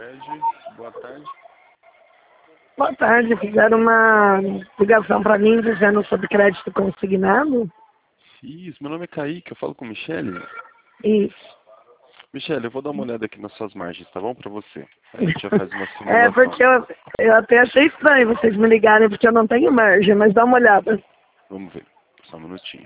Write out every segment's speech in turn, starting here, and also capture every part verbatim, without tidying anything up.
tarde. Boa tarde. Boa tarde, fizeram uma ligação para mim dizendo sobre crédito consignado? Isso, meu nome é Kaique, eu falo com Michele. Isso. Michele, eu vou dar uma olhada aqui nas suas margens, tá bom? Pra você. A gente já faz uma simulação. É, porque eu, eu até achei estranho vocês me ligarem, porque eu não tenho margem, mas dá uma olhada. Vamos ver, só um minutinho.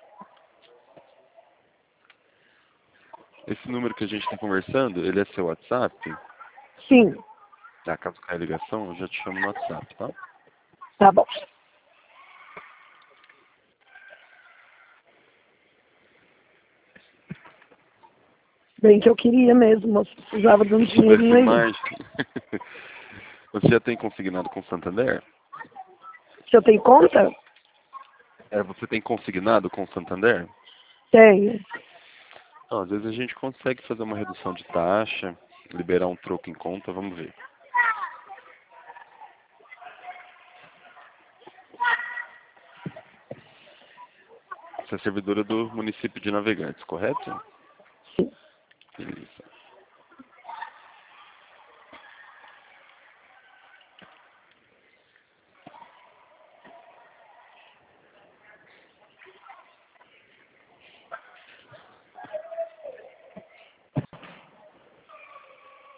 Esse número que a gente está conversando, ele é seu WhatsApp? Sim. Tá, caso caia a ligação, eu já te chamo no WhatsApp, tá? Tá bom. Bem que eu queria mesmo, mas precisava de um Se tivesse dinheirinho aí. margem. Você já tem consignado com Santander? Se eu tenho conta? É, você tem consignado com Santander? Tenho. Não, às vezes a gente consegue fazer uma redução de taxa, liberar um troco em conta, vamos ver. Você é servidora do município de Navegantes, correto? Sim. Beleza.